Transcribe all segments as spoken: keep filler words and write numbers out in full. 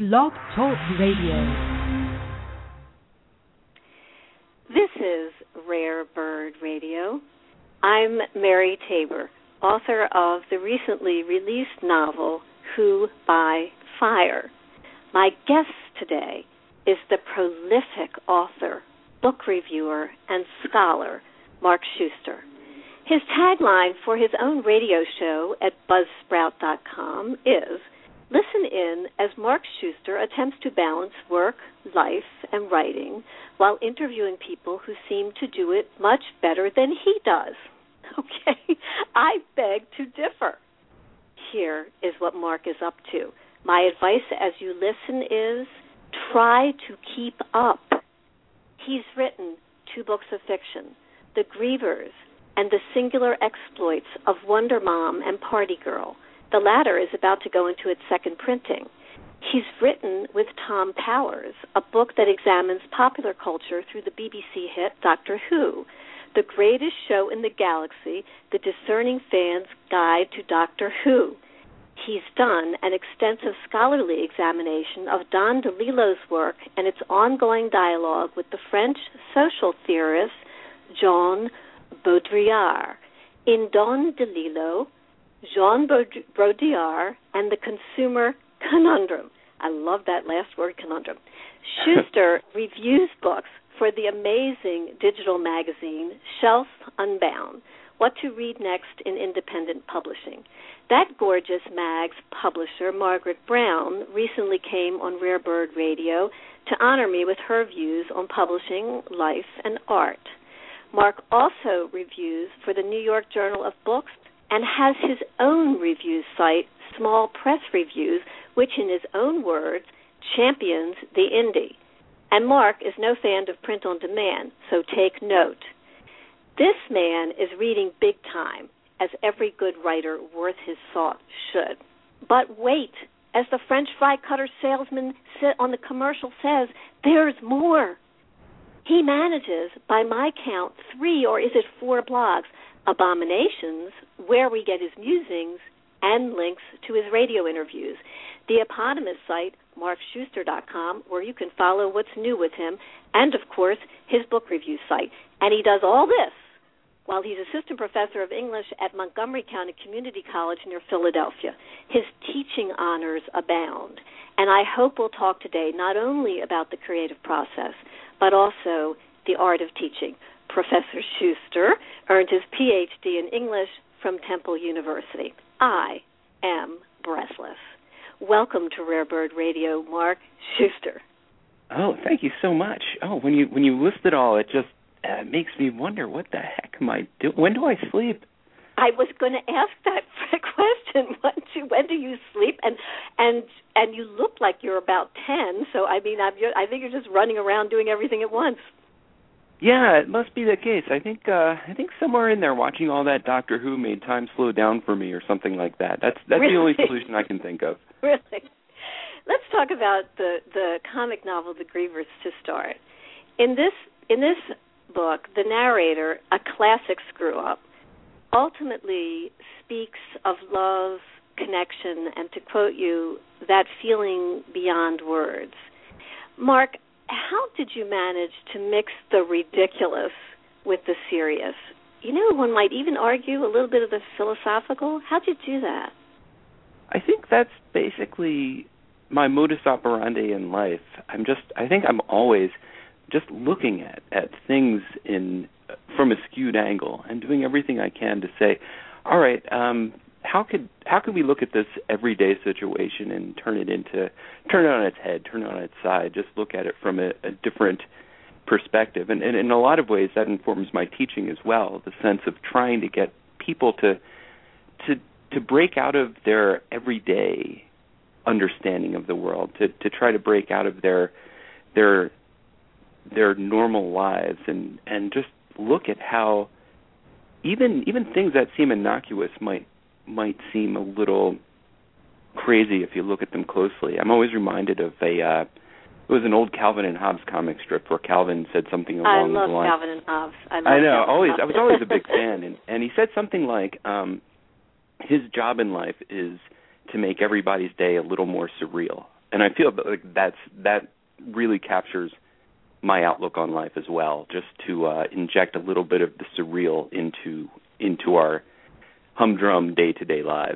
Blog Talk Radio. This is Rare Bird Radio. I'm Mary Tabor, author of the recently released novel, Who by Fire. My guest today is the prolific author, book reviewer, and scholar, Mark Schuster. His tagline for his own radio show at buzzsprout dot com is, "Listen in as Mark Schuster attempts to balance work, life, and writing while interviewing people who seem to do it much better than he does." Okay, I beg to differ. Here is what Mark is up to. My advice as you listen is try to keep up. He's written two books of fiction, The Grievers and The Singular Exploits of Wonder Mom and Party Girl. The latter is about to go into its second printing. He's written with Tom Powers, a book that examines popular culture through the B B C hit Doctor Who, the greatest show in the galaxy, the discerning fan's guide to Doctor Who. He's done an extensive scholarly examination of Don DeLillo's work and its ongoing dialogue with the French social theorist Jean Baudrillard. In Don DeLillo, Jean Baudrillard and the Consumer Conundrum. I love that last word, conundrum. Schuster reviews books for the amazing digital magazine Shelf Unbound, What to Read Next in Independent Publishing. That gorgeous mag's publisher, Margaret Brown, recently came on Rare Bird Radio to honor me with her views on publishing, life, and art. Mark also reviews for the New York Journal of Books and has his own review site, Small Press Reviews, which in his own words champions the indie. And Mark is no fan of print on demand, so take note. This man is reading big time, as every good writer worth his salt should. But wait, as the French fry cutter salesman on the commercial says, there's more. He manages, by my count, three or is it four blogs, Abominations, where we get his musings, and links to his radio interviews. The eponymous site, mark schuster dot com, where you can follow what's new with him, and, of course, his book review site. And he does all this while he's assistant professor of English at Montgomery County Community College near Philadelphia. His teaching honors abound. And I hope we'll talk today not only about the creative process, but also the art of teaching. Professor Schuster earned his P H D in English from Temple University. I am breathless. Welcome to Rare Bird Radio, Mark Schuster. Oh, thank you so much. Oh, when you when you list it all, it just uh, makes me wonder, what the heck am I doing? When do I sleep? I was going to ask that question. When do, when do you sleep? And and and you look like you're about ten. So I mean, I'm, I think you're just running around doing everything at once. Yeah, it must be the case. I think uh, I think somewhere in there, watching all that Doctor Who made time slow down for me, or something like that. That's that's really? the only solution I can think of. Really. Let's talk about the the comic novel The Grievers to start. In this in this book, the narrator, a classic screw-up, ultimately speaks of love, connection, and to quote you, that feeling beyond words. Mark, how did you manage to mix the ridiculous with the serious? You know, one might even argue a little bit of the philosophical. How did you do that? I think that's basically my modus operandi in life. I'm just, I think I'm always just looking at, at things in from a skewed angle and doing everything I can to say, all right, um, how could how could we look at this everyday situation and turn it into turn it on its head, turn it on its side, just look at it from a, a different perspective. And, and in a lot of ways that informs my teaching as well, the sense of trying to get people to to to break out of their everyday understanding of the world, to, to try to break out of their their their normal lives and, and just look at how even even things that seem innocuous might might seem a little crazy if you look at them closely. I'm always reminded of a uh, it was an old Calvin and Hobbes comic strip where Calvin said something along I the lines. I love Calvin and Hobbes. I, love I know. Calvin Always, Hobbes. I was always a big fan, and, and he said something like, um, his job in life is to make everybody's day a little more surreal. and I feel like that's that really captures my outlook on life as well, just to uh, inject a little bit of the surreal into into our humdrum day-to-day lives.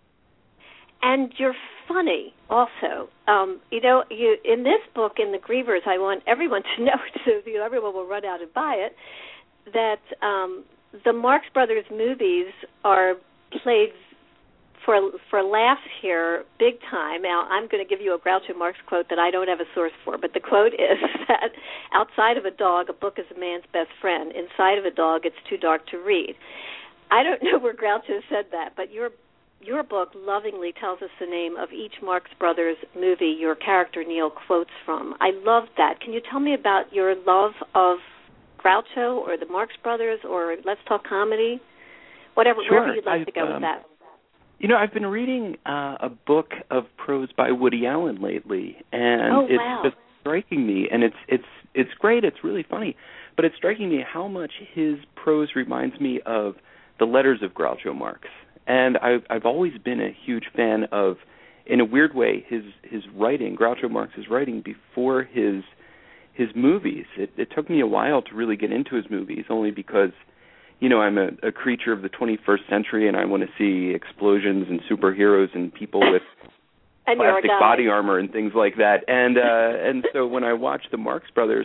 And you're funny also. Um, you know, you in this book, in The Grievers, I want everyone to know, so you know, everyone will run out and buy it, that um, the Marx Brothers movies are played for for laughs here big time. Now, I'm going to give you a Groucho Marx quote that I don't have a source for, but the quote is that outside of a dog, a book is a man's best friend. Inside of a dog, it's too dark to read. I don't know where Groucho said that, but your your book lovingly tells us the name of each Marx Brothers movie your character Neil quotes from. I love that. Can you tell me about your love of Groucho or the Marx Brothers or Let's Talk Comedy? Whatever, sure. wherever you'd like I've, to go um, with that. You know, I've been reading uh, a book of prose by Woody Allen lately, and oh, it's wow. just striking me, and it's it's it's great, it's really funny, but it's striking me how much his prose reminds me of the letters of Groucho Marx. And I've, I've always been a huge fan of, in a weird way, his his writing, Groucho Marx's writing before his his movies. It, it took me a while to really get into his movies, only because, you know, I'm a, a creature of the twenty-first century, and I want to see explosions and superheroes and people with and plastic body armor and things like that. And uh, and so when I watch the Marx Brothers,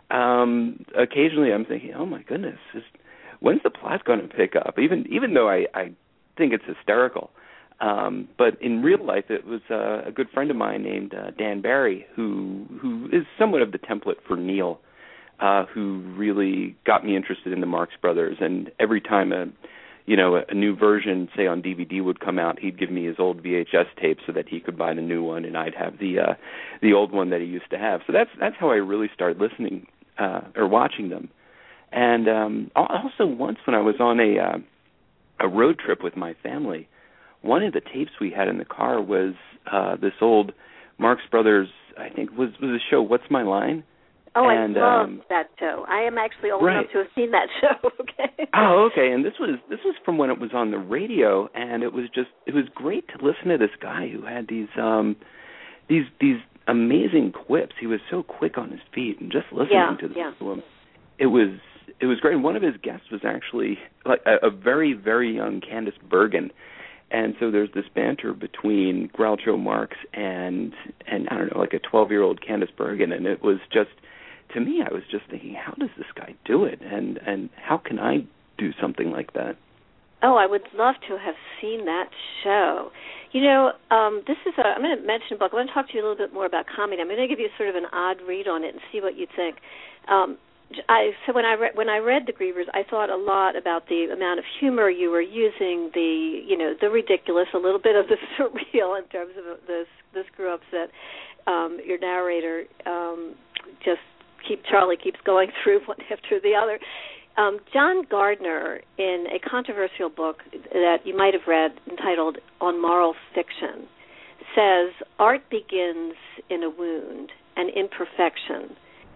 um, occasionally I'm thinking, oh my goodness, this, when's the plot going to pick up? Even even though I, I think it's hysterical. Um, but in real life, it was uh, a good friend of mine named uh, Dan Barry, who who is somewhat of the template for Neil, uh, who really got me interested in the Marx Brothers. And every time a you know a, a new version, say on D V D, would come out, he'd give me his old V H S tape so that he could buy the new one, and I'd have the uh, the old one that he used to have. So that's that's how I really started listening uh, or watching them. And um, also once when I was on a uh, a road trip with my family, one of the tapes we had in the car was uh, this old Marx Brothers, I think, was was a show, What's My Line? Oh, and, I love um, that show. I am actually old right. enough to have seen that show. Okay. Oh, okay. And this was this was from when it was on the radio, and it was just it was great to listen to this guy who had these um, these these amazing quips. He was so quick on his feet, and just listening yeah, to, the, yeah. to him, it was. It was great. One of his guests was actually like a, a very, very young Candice Bergen, and so there's this banter between Groucho Marx and and I don't know, like a twelve-year-old Candice Bergen, and it was just, to me, I was just thinking, how does this guy do it, and and how can I do something like that? Oh, I would love to have seen that show. You know, um, this is a, I'm going to mention a book. I want to talk to you a little bit more about comedy. I'm going to give you sort of an odd read on it and see what you think. Um, I, so when I read when I read The Grievers, I thought a lot about the amount of humor you were using, the you know the ridiculous, a little bit of the surreal in terms of the the screw ups that um, your narrator um, just keep Charlie keeps going through one after the other. Um, John Gardner, in a controversial book that you might have read entitled On Moral Fiction, says art begins in a wound, an imperfection,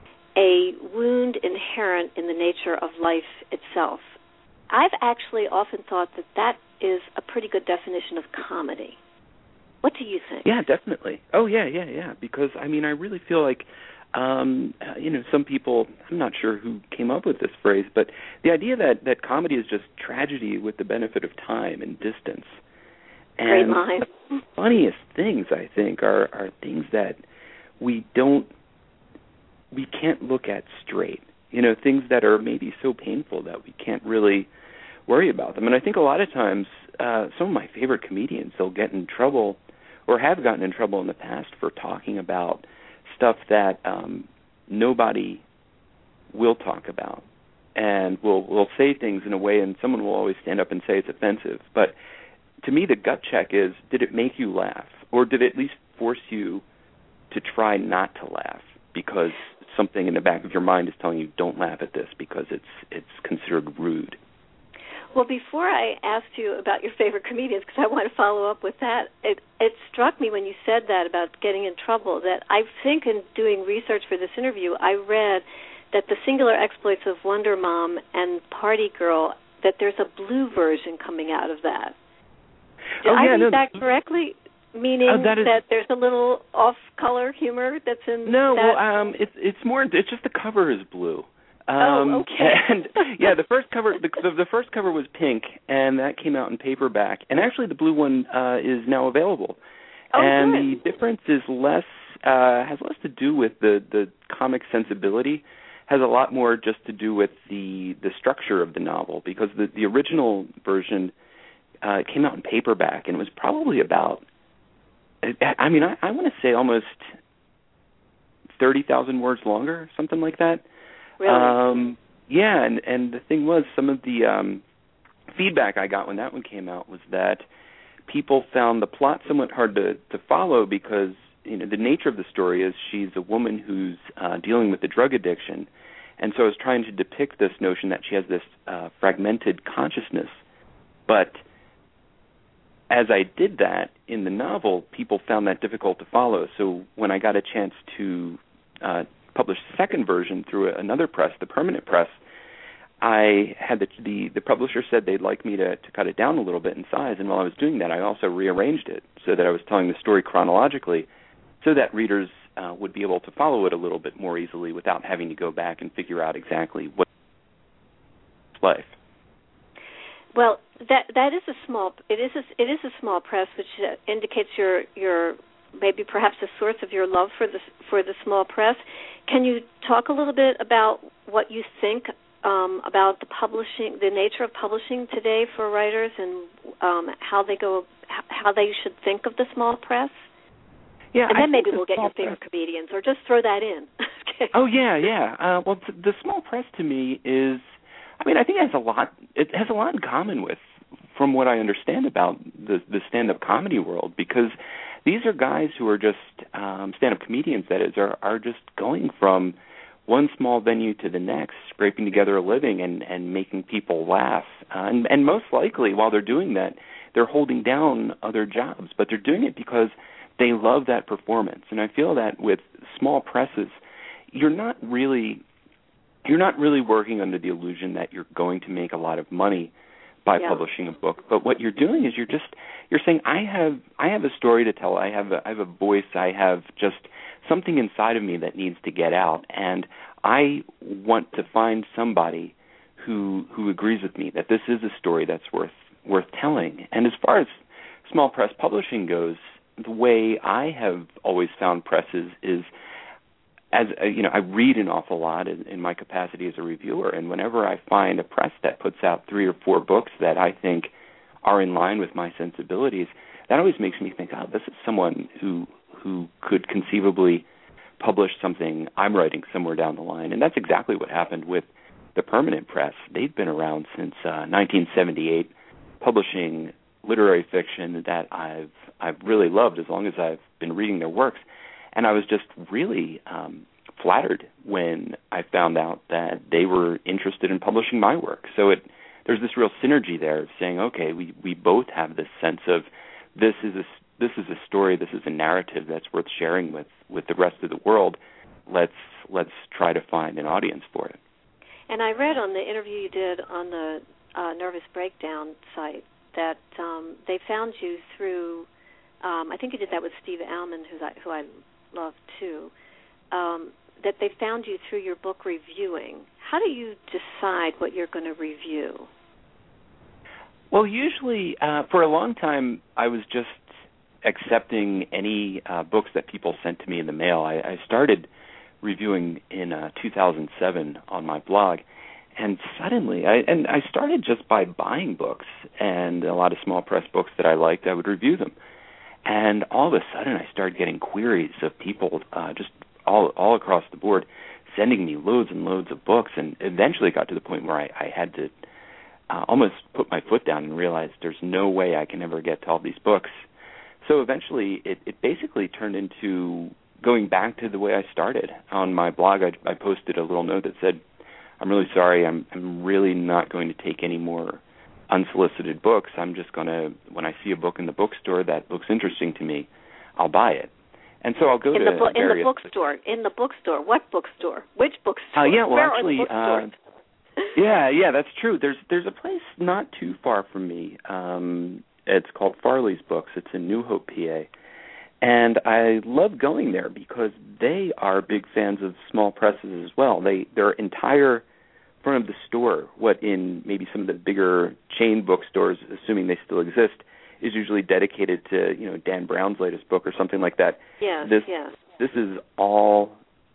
a wound inherent in the nature of life itself. I've actually often thought that that is a pretty good definition of comedy. What do you think? Yeah, definitely. Oh, yeah, yeah, yeah. Because, I mean, I really feel like, um, you know, some people, I'm not sure who came up with this phrase, but the idea that, that comedy is just tragedy with the benefit of time and distance. And Great line. the funniest things, I think, are, are things that we don't, we can't look at straight, you know, things that are maybe so painful that we can't really worry about them. And I think a lot of times uh, some of my favorite comedians, they'll get in trouble or have gotten in trouble in the past for talking about stuff that um, nobody will talk about. And we'll, we'll say things in a way, and someone will always stand up and say it's offensive. But to me, the gut check is, did it make you laugh? Or did it at least force you to try not to laugh because something in the back of your mind is telling you don't laugh at this because it's it's considered rude? Well, before I asked you about your favorite comedians, because I want to follow up with that, it, it struck me when you said that about getting in trouble that I think in doing research for this interview, I read that the singular exploits of Wonder Mom and Party Girl, that there's a blue version coming out of that. Did oh, I yeah, read no, that correctly? Meaning uh, that, is, that there's a little off-color humor that's in no, that? well, um, it's it's more. It's just the cover is blue. Um, oh, okay. And yeah, the first cover, the, the the first cover was pink, and that came out in paperback. And actually, the blue one uh, is now available. Oh, and good. The difference is less uh, has less to do with the the comic sensibility. Has a lot more just to do with the the structure of the novel, because the the original version uh, came out in paperback, and it was probably about. I mean, I, I want to say almost thirty thousand words longer, something like that. Really? Um, yeah, and, and the thing was, some of the um, feedback I got when that one came out was that people found the plot somewhat hard to, to follow because, you know, the nature of the story is she's a woman who's uh, dealing with a drug addiction, and so I was trying to depict this notion that she has this uh, fragmented consciousness, but as I did that in the novel, people found that difficult to follow. So when I got a chance to uh, publish the second version through another press, the Permanent Press, I had the the, the publisher said they'd like me to, to cut it down a little bit in size. And while I was doing that, I also rearranged it so that I was telling the story chronologically, so that readers uh, would be able to follow it a little bit more easily without having to go back and figure out exactly what life. Well, that that is a small it is a, it is a small press, which uh, indicates your your maybe perhaps a source of your love for the for the small press. Can you talk a little bit about what you think um, about the publishing, the nature of publishing today for writers, and um, how they go, how they should think of the small press? Yeah, and then I maybe the we'll get your favorite press. comedians, or just throw that in. Okay. Oh yeah, yeah. Uh, well, th- the small press to me is. I mean, I think it has a lot. It has a lot in common with, from what I understand about the the stand-up comedy world, because these are guys who are just um, stand-up comedians. That is, are are just going from one small venue to the next, scraping together a living and, and making people laugh. Uh, and, and most likely, while they're doing that, they're holding down other jobs, but they're doing it because they love that performance. And I feel that with small presses, you're not really. You're not really working under the illusion that you're going to make a lot of money by yeah. publishing a book. But what you're doing is you're just you're saying I have I have a story to tell. I have a, I have a voice. I have just something inside of me that needs to get out, and I want to find somebody who who agrees with me that this is a story that's worth worth telling. And as far as small press publishing goes, the way I have always found presses is. As uh, you know, I read an awful lot in, in my capacity as a reviewer, and whenever I find a press that puts out three or four books that I think are in line with my sensibilities, that always makes me think, oh, this is someone who who could conceivably publish something I'm writing somewhere down the line. And that's exactly what happened with the Permanent Press. They've been around since uh, nineteen seventy-eight, publishing literary fiction that I've I've really loved as long as I've been reading their works. And I was just really um, flattered when I found out that they were interested in publishing my work. So it, there's this real synergy there of saying, okay, we, we both have this sense of this is a, this is a story, this is a narrative that's worth sharing with, with the rest of the world. Let's let's try to find an audience for it. And I read on the interview you did on the uh, Nervous Breakdown site that um, they found you through, um, I think you did that with Steve Alman, who's I, who I love too, um, that they found you through your book reviewing. How do you decide what you're going to review? Well, usually, uh, for a long time, I was just accepting any uh, books that people sent to me in the mail. I, I started reviewing in uh, two thousand seven on my blog, and suddenly, I, and I started just by buying books, and a lot of small press books that I liked, I would review them. And all of a sudden, I started getting queries of people uh, just all all across the board sending me loads and loads of books, and eventually got to the point where I, I had to uh, almost put my foot down and realize there's no way I can ever get to all these books. So eventually, it, it basically turned into going back to the way I started. On my blog, I, I posted a little note that said, I'm really sorry, I'm, I'm really not going to take any more unsolicited books. I'm just going to, when I see a book in the bookstore that looks interesting to me, I'll buy it. And so I'll go in to the bo- various... In the bookstore. In the bookstore. What bookstore? Which bookstore? Uh, yeah, well, Where actually, are the uh, yeah, yeah, that's true. There's there's a place not too far from me. Um, it's called Farley's Books. It's in New Hope, P A. And I love going there because they are big fans of small presses as well. They their entire front of the store, what in maybe some of the bigger chain bookstores, assuming they still exist, is usually dedicated to, you know, Dan Brown's latest book or something like that. Yes, this, yes. This is all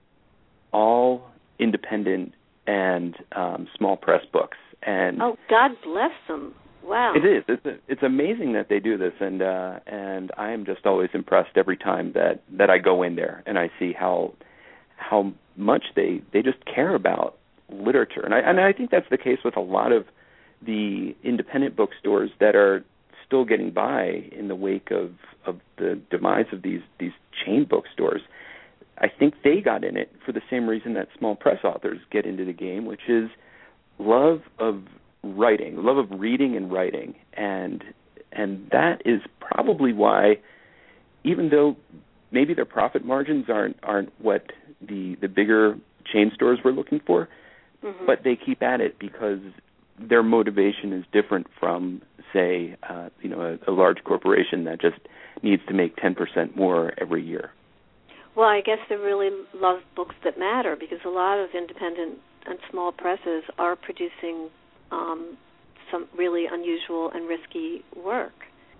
all independent and um, small press books. And oh, God bless them. Wow. It is. It's it's amazing that they do this, and uh, and I am just always impressed every time that, that I go in there and I see how how much they, they just care about literature. And I and I think that's the case with a lot of the independent bookstores that are still getting by in the wake of, of the demise of these, these chain bookstores. I think they got in it for the same reason that small press authors get into the game, which is love of writing, love of reading and writing. And and that is probably why, even though maybe their profit margins aren't aren't what the, the bigger chain stores were looking for, mm-hmm. but they keep at it because their motivation is different from, say, uh, you know, a, a large corporation that just needs to make ten percent more every year. Well, I guess they really love books that matter, because a lot of independent and small presses are producing um, some really unusual and risky work.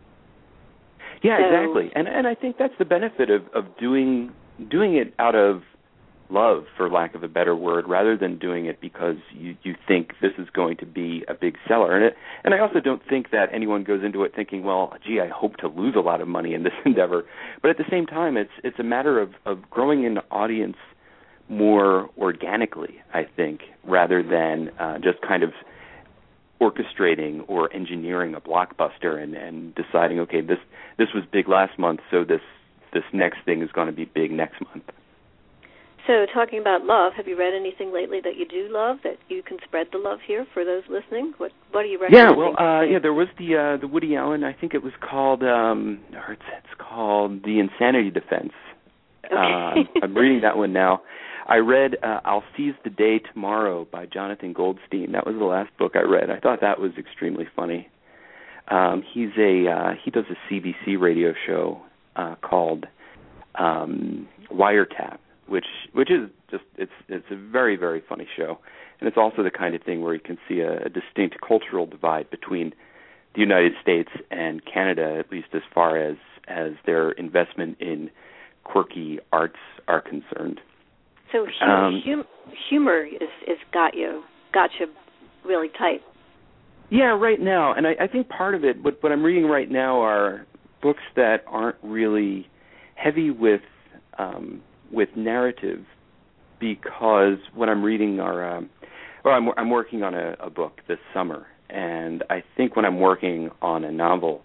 Yeah, so, exactly. And and I think that's the benefit of, of doing doing it out of love, for lack of a better word, rather than doing it because you, you think this is going to be a big seller. And it, and I also don't think that anyone goes into it thinking, well, gee, I hope to lose a lot of money in this endeavor. But at the same time, it's it's a matter of, of growing an audience more organically, I think, rather than uh, just kind of orchestrating or engineering a blockbuster and, and deciding, okay, this this was big last month, so this this next thing is going to be big next month. So talking about love, have you read anything lately that you do love that you can spread the love here for those listening? What What are you recommending? Yeah, well, uh, yeah, there was the uh, the Woody Allen. I think it was called um, or it's, it's called The Insanity Defense. Okay. uh, I'm reading that one now. I read uh, I'll Seize the Day Tomorrow by Jonathan Goldstein. That was the last book I read. I thought that was extremely funny. Um, he's a uh, he does a C B C radio show uh, called um, Wiretap, which which is just it's it's a very, very funny show, and it's also the kind of thing where you can see a, a distinct cultural divide between the United States and Canada, at least as far as as their investment in quirky arts are concerned. So hum- um, hum- humor is is got you got you really tight. Yeah, right now, and I, I think part of it, what what I'm reading right now are books that aren't really heavy with um, with narrative, because what I'm reading are, um, well, I'm I'm working on a, a book this summer, and I think when I'm working on a novel,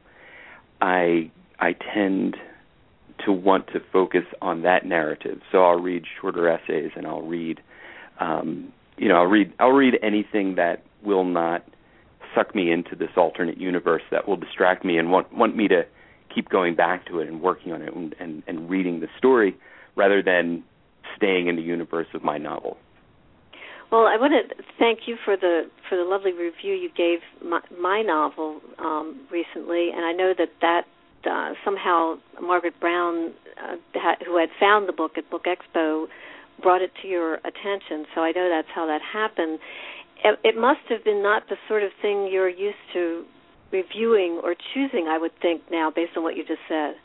I I tend to want to focus on that narrative. So I'll read shorter essays, and I'll read, um, you know, I'll read I'll read anything that will not suck me into this alternate universe, that will distract me and want want me to keep going back to it and working on it and, and, and reading the story, rather than staying in the universe of my novel. Well, I want to thank you for the for the lovely review you gave my, my novel um, recently, and I know that that uh, somehow Margaret Brown, uh, ha- who had found the book at Book Expo, brought it to your attention. So I know that's how that happened. It, it must have been not the sort of thing you're used to reviewing or choosing, I would think, now, based on what you just said.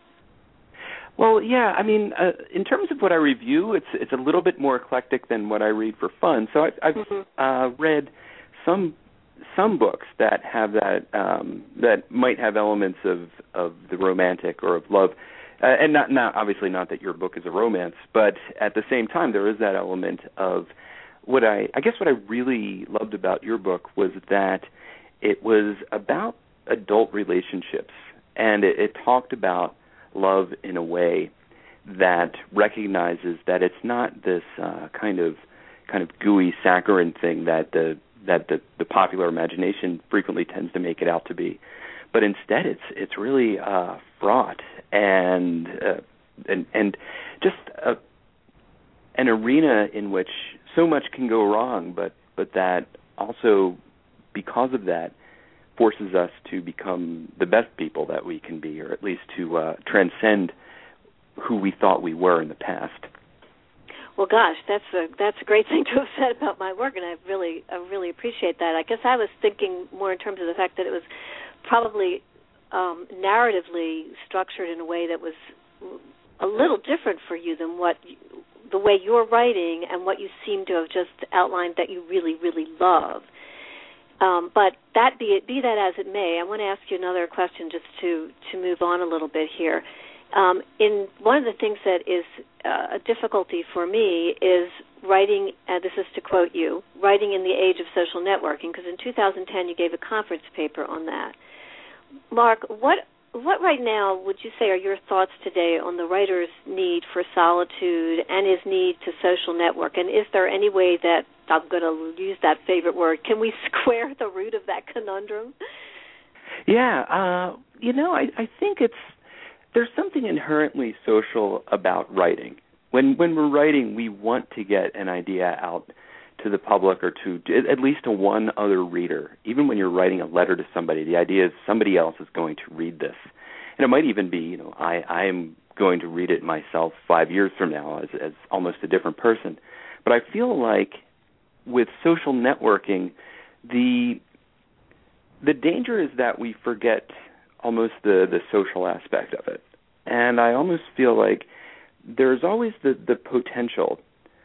Well, yeah, I mean, uh, in terms of what I review, it's it's a little bit more eclectic than what I read for fun. So I've, I've mm-hmm. uh, read some some books that have that um, that might have elements of, of the romantic or of love, uh, and not not obviously not that your book is a romance, but at the same time there is that element of what I I guess what I really loved about your book was that it was about adult relationships, and it, it talked about love in a way that recognizes that it's not this uh, kind of kind of gooey saccharine thing that the that the, the popular imagination frequently tends to make it out to be, but instead it's it's really uh, fraught and uh, and and just a, an arena in which so much can go wrong, but but that also, because of that, forces us to become the best people that we can be, or at least to uh, transcend who we thought we were in the past. Well, gosh, that's a that's a great thing to have said about my work, and I really I really appreciate that. I guess I was thinking more in terms of the fact that it was probably um, narratively structured in a way that was a little different for you than what you, the way you're writing and what you seem to have just outlined that you really really love. Um, but that be it, be that as it may, I want to ask you another question just to to move on a little bit here. Um, in one of the things that is uh, a difficulty for me is writing, uh, this is to quote you, writing in the age of social networking, because in two thousand ten you gave a conference paper on that. Mark, what what right now would you say are your thoughts today on the writer's need for solitude and his need to social network? And is there any way that, I'm going to use that favorite word, can we square the root of that conundrum? Yeah, uh, you know, I, I think it's, there's something inherently social about writing. When when we're writing, we want to get an idea out to the public or to at least to one other reader. Even when you're writing a letter to somebody, the idea is somebody else is going to read this. And it might even be, you know, I, I am going to read it myself five years from now as, as almost a different person. But I feel like with social networking, the the danger is that we forget almost the, the social aspect of it. And I almost feel like there's always the, the potential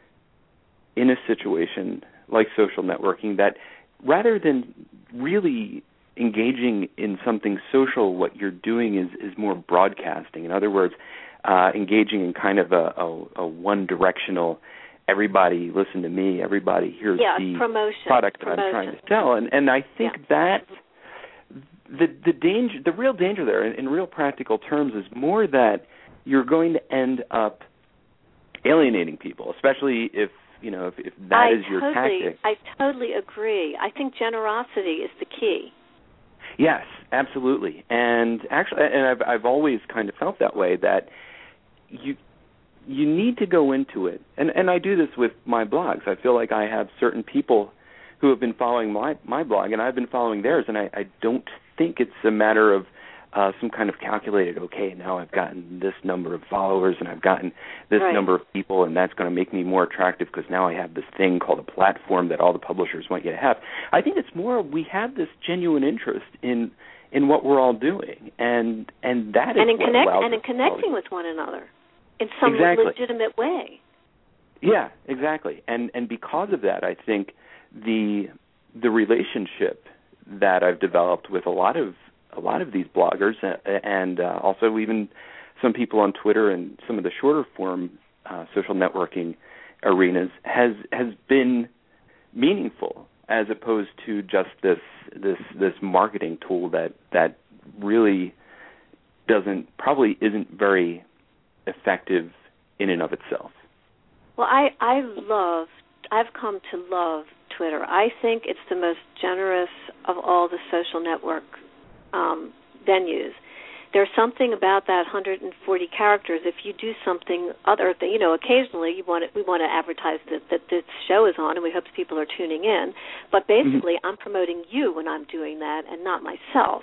in a situation like social networking that rather than really engaging in something social, what you're doing is, is more broadcasting. In other words, uh, engaging in kind of a, a, a one-directional, everybody listen to me, everybody here's yeah, the promotion, product that promotion. I'm trying to sell. And, and I think yeah. that the the danger, the real danger there, in, in real practical terms, is more that you're going to end up alienating people, especially if you know if, if that I is your totally, tactic. I totally agree. I think generosity is the key. Yes, absolutely. And actually, and I've I've always kind of felt that way, that you you need to go into it. And and I do this with my blogs. I feel like I have certain people who have been following my, my blog, and I've been following theirs, and I, I don't think it's a matter of uh, some kind of calculated, okay, now I've gotten this number of followers and I've gotten this right. number of people, and that's going to make me more attractive because now I have this thing called a platform that all the publishers want you to have. I think it's more we have this genuine interest in in what we're all doing, and and that is and in what connect allows and in us connecting to with one another in some exactly. legitimate way. Yeah, exactly. And and because of that, I think the the relationship that I've developed with a lot of a lot of these bloggers, and uh, also even some people on Twitter and some of the shorter form uh, social networking arenas, has has been meaningful, as opposed to just this this this marketing tool that that really doesn't probably isn't very effective in and of itself. Well, I I love I've come to love Twitter. I think it's the most generous of all the social network um, venues. There's something about that one hundred forty characters. If you do something other than, you know, occasionally you want it, we want to advertise that, that this show is on and we hope people are tuning in. But basically, mm-hmm. I'm promoting you when I'm doing that and not myself.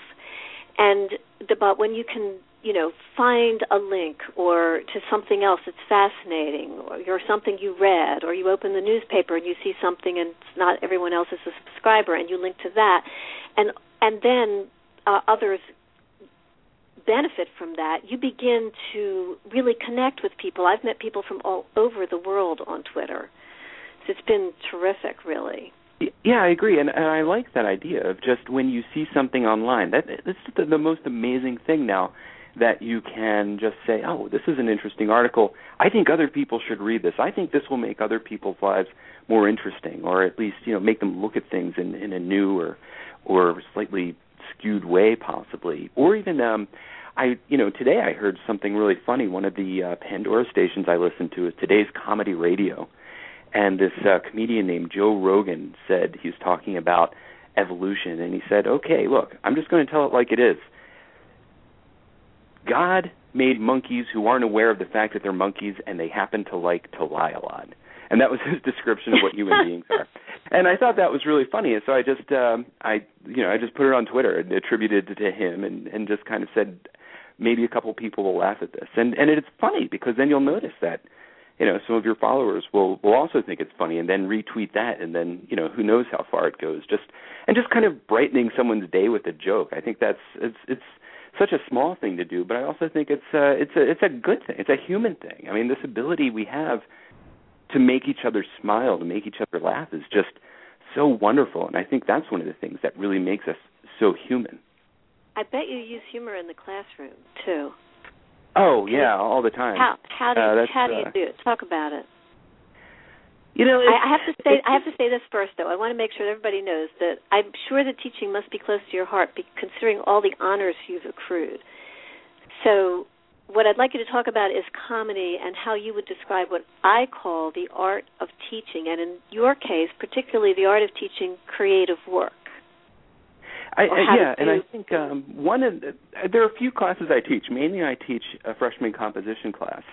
And the, but when you can, you know, find a link or to something else that's fascinating, or you're something you read, or you open the newspaper and you see something and not everyone else is a subscriber, and you link to that, and and then uh, others benefit from that, you begin to really connect with people. I've met people from all over the world on Twitter. So it's been terrific, really. Yeah, I agree, and, and I like that idea of just when you see something online. That that's the, the most amazing thing now, that you can just say, oh, this is an interesting article. I think other people should read this. I think this will make other people's lives more interesting, or at least, you know, make them look at things in, in a new or or slightly skewed way, possibly. Or even, um, I you know, today I heard something really funny. One of the uh, Pandora stations I listen to is Today's Comedy Radio. And this uh, comedian named Joe Rogan said, he was talking about evolution, and he said, okay, look, I'm just going to tell it like it is. God made monkeys who aren't aware of the fact that they're monkeys, and they happen to like to lie a lot. And that was his description of what human beings are. And I thought that was really funny, and so I just, um, I, you know, I just put it on Twitter and attributed it to him, and, and just kind of said, maybe a couple people will laugh at this. And and it's funny because then you'll notice that, you know, some of your followers will, will also think it's funny and then retweet that, and then, you know, who knows how far it goes. Just and just kind of brightening someone's day with a joke. I think that's it's it's such a small thing to do, but I also think it's a, it's a it's a good thing. It's a human thing. I mean, this ability we have to make each other smile, to make each other laugh is just so wonderful, and I think that's one of the things that really makes us so human. I bet you use humor in the classroom too. Oh yeah, all the time. How how do you, uh, how do you uh, do it? Talk about it. You know, I, I have to say I have to say this first, though. I want to make sure everybody knows that I'm sure that teaching must be close to your heart, be, considering all the honors you've accrued. So, what I'd like you to talk about is comedy and how you would describe what I call the art of teaching, and in your case, particularly the art of teaching creative work. I, I, yeah, and I think um, one of the, there are a few classes I teach. Mainly, I teach a freshman composition class,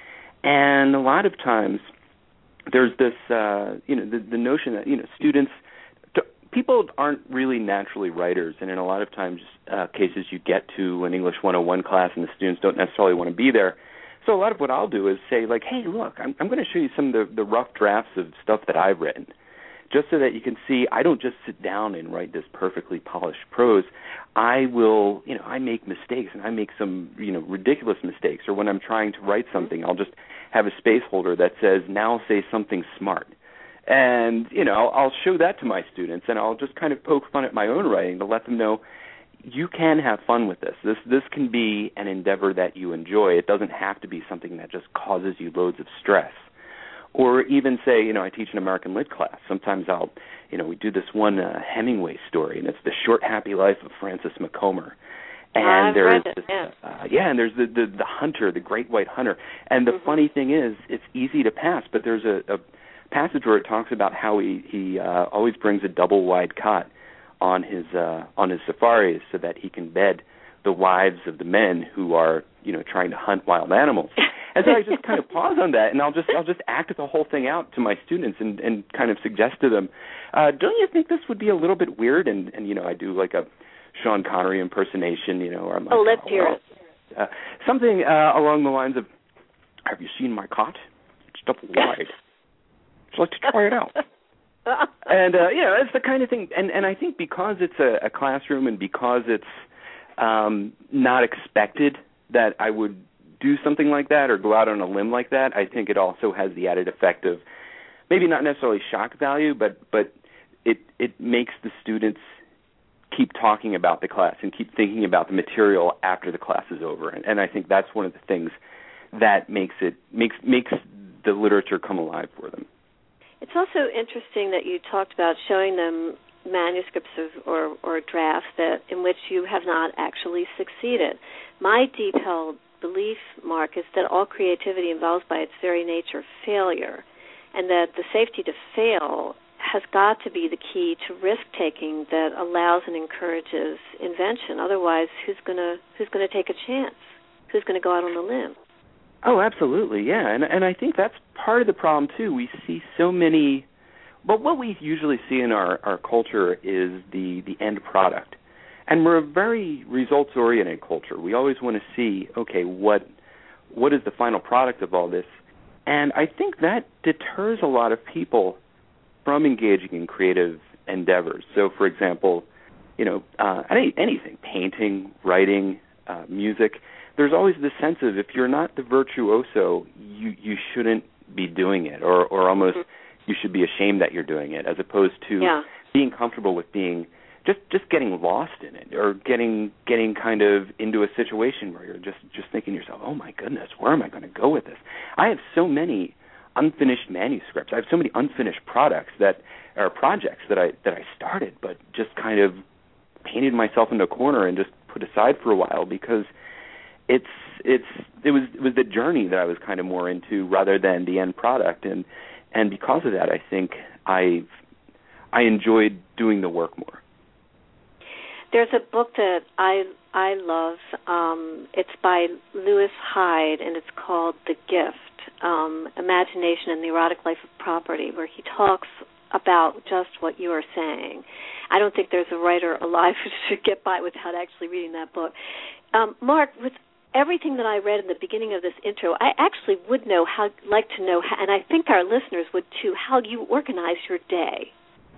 and a lot of times there's this, uh, you know, the, the notion that, you know, students, t- people aren't really naturally writers, and in a lot of times uh, cases you get to an English one oh one class and the students don't necessarily want to be there. So a lot of what I'll do is say, like, hey, look, I'm, I'm going to show you some of the, the rough drafts of stuff that I've written, just so that you can see I don't just sit down and write this perfectly polished prose. I will, you know, I make mistakes, and I make some, you know, ridiculous mistakes. Or when I'm trying to write something, I'll just have a space holder that says, now say something smart. And, you know, I'll show that to my students, and I'll just kind of poke fun at my own writing to let them know you can have fun with this. This this can be an endeavor that you enjoy. It doesn't have to be something that just causes you loads of stress. Or even say, you know, I teach an American Lit class. Sometimes I'll, you know, we do this one uh, Hemingway story, and it's The Short Happy Life of Francis Macomber. And I've there's read it, this, yeah. Uh, yeah, and there's the, the the hunter, the great white hunter. And the mm-hmm. funny thing is, it's easy to pass, but there's a, a passage where it talks about how he he uh, always brings a double wide cot on his uh, on his safaris so that he can bed the wives of the men who are, you know, trying to hunt wild animals. And so I just kind of pause on that, and I'll just I'll just act the whole thing out to my students and, and kind of suggest to them, uh, don't you think this would be a little bit weird? And, and you know, I do like a Sean Connery impersonation, you know, or I'm like, oh, let's oh, hear well, it. Uh, something uh, along the lines of, have you seen my cot? It's double wide. Would you like to try it out? And, uh, you know, it's the kind of thing, and, and I think because it's a, a classroom and because it's um, not expected that I would do something like that or go out on a limb like that, I think it also has the added effect of maybe not necessarily shock value, but, but it, it makes the students keep talking about the class and keep thinking about the material after the class is over. And, and I think that's one of the things that makes it makes makes the literature come alive for them. It's also interesting that you talked about showing them manuscripts of, or, or drafts that in which you have not actually succeeded. My deep-held belief, Mark, is that all creativity involves by its very nature failure, and that the safety to fail has got to be the key to risk-taking that allows and encourages invention. Otherwise, who's going to who's going to take a chance? Who's going to go out on a limb? Oh, absolutely, yeah. And and I think that's part of the problem, too. We see so many, but what we usually see in our, our culture is the, the end product. And we're a very results-oriented culture. We always want to see, okay, what what is the final product of all this? And I think that deters a lot of people from engaging in creative endeavors. So, for example, you know, uh, any, anything, painting, writing, uh, music, there's always this sense of if you're not the virtuoso, you, you shouldn't be doing it, or, or almost you should be ashamed that you're doing it, as opposed to yeah. being comfortable with being just just getting lost in it, or getting getting kind of into a situation where you're just, just thinking to yourself, oh my goodness, where am I going to go with this? I have so many unfinished manuscripts. I have so many unfinished products that or projects that I that I started, but just kind of painted myself into a corner and just put aside for a while because it's it's it was it was the journey that I was kind of more into rather than the end product, and and because of that, I think I I enjoyed doing the work more. There's a book that I I love. Um, it's by Lewis Hyde, and it's called The Gift, um, Imagination and the Erotic Life of Property, where he talks about just what you are saying. I don't think there's a writer alive who should get by without actually reading that book. Um, Mark, with everything that I read in the beginning of this intro, I actually would know how, like to know, how, and I think our listeners would too, how you organize your day.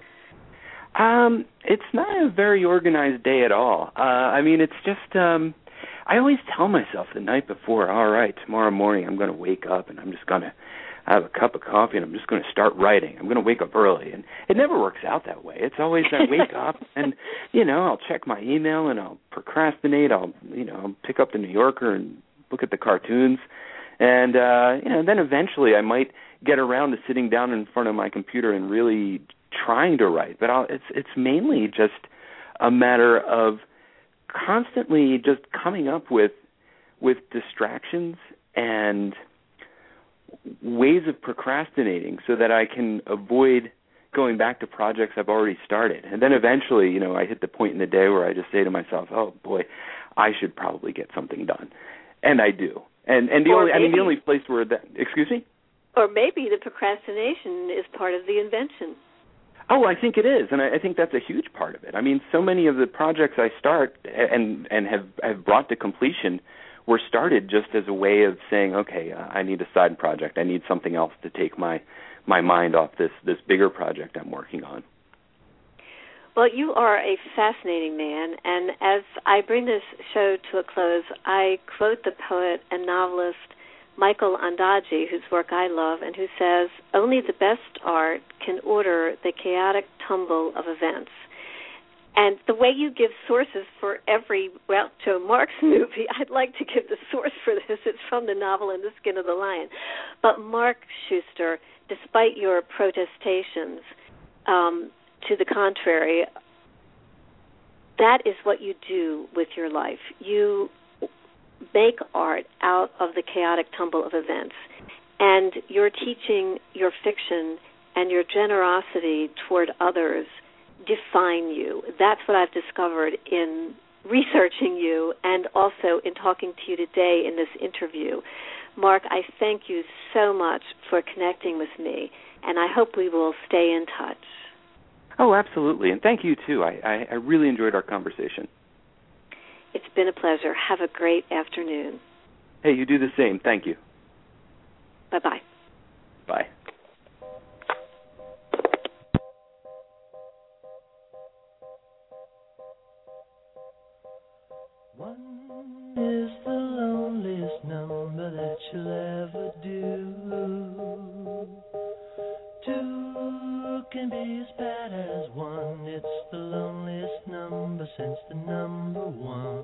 Um, it's not a very organized day at all. Uh, I mean, it's just, um, I always tell myself the night before, all right, tomorrow morning I'm going to wake up and I'm just going to have a cup of coffee and I'm just going to start writing. I'm going to wake up early. And it never works out that way. It's always I wake up and, you know, I'll check my email and I'll procrastinate. I'll, you know, I'll pick up the New Yorker and look at the cartoons. And, uh, you know, then eventually I might get around to sitting down in front of my computer and really trying to write. But I'll, it's it's mainly just a matter of constantly just coming up with with distractions and ways of procrastinating so that I can avoid going back to projects I've already started. And then eventually, you know, I hit the point in the day where I just say to myself, oh, boy, I should probably get something done. And I do. And and the or only maybe, I mean the only place where that excuse me? Or maybe the procrastination is part of the invention. Oh, I think it is, and I, I think that's a huge part of it. I mean, so many of the projects I start and and have, have brought to completion were started just as a way of saying, okay, uh, I need a side project. I need something else to take my my mind off this, this bigger project I'm working on. Well, you are a fascinating man, and as I bring this show to a close, I quote the poet and novelist Michael Ondaatje, whose work I love, and who says, only the best art can order the chaotic tumble of events. And the way you give sources for every Groucho Marx movie, I'd like to give the source for this. It's from the novel In the Skin of the Lion. But Mark Schuster, despite your protestations um, to the contrary, that is what you do with your life. You make art out of the chaotic tumble of events. And your teaching, your fiction, and your generosity toward others define you. That's what I've discovered in researching you and also in talking to you today in this interview. Mark, I thank you so much for connecting with me, and I hope we will stay in touch. Oh, absolutely, and thank you, too. I, I, I really enjoyed our conversation. It's been a pleasure. Have a great afternoon. Hey, you do the same. Thank you. Bye-bye. Bye. One is the loneliest number that you'll ever do. Two can be as bad as one. It's the loneliest number since the number one.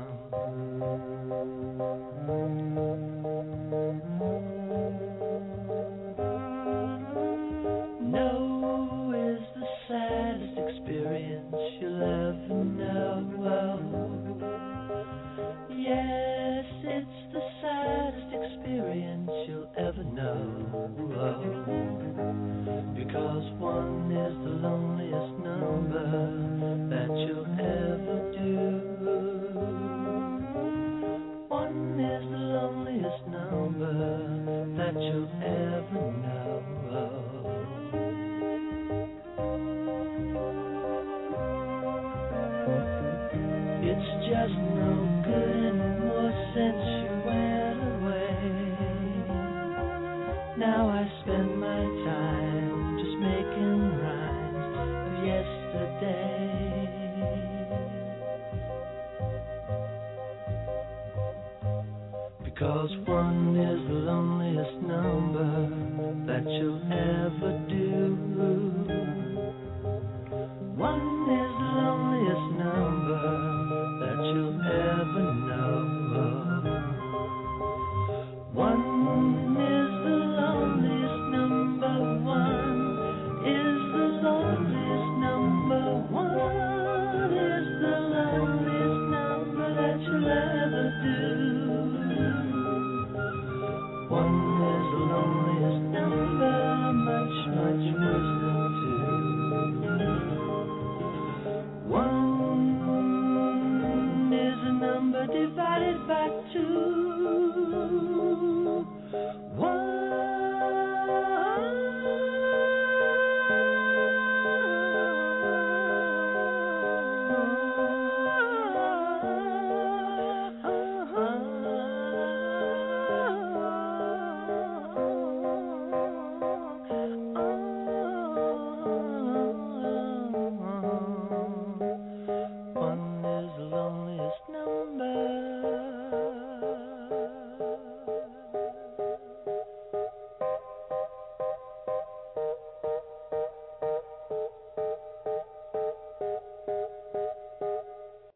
No is the saddest experience you'll ever know. Yes, it's the saddest experience you'll ever know. Because one is the loneliest number that you'll ever do. One is the loneliest number that you'll ever know. It's just no good anymore since you went away. Now I spend my time just making rhymes of yesterday. Because one is the loneliest number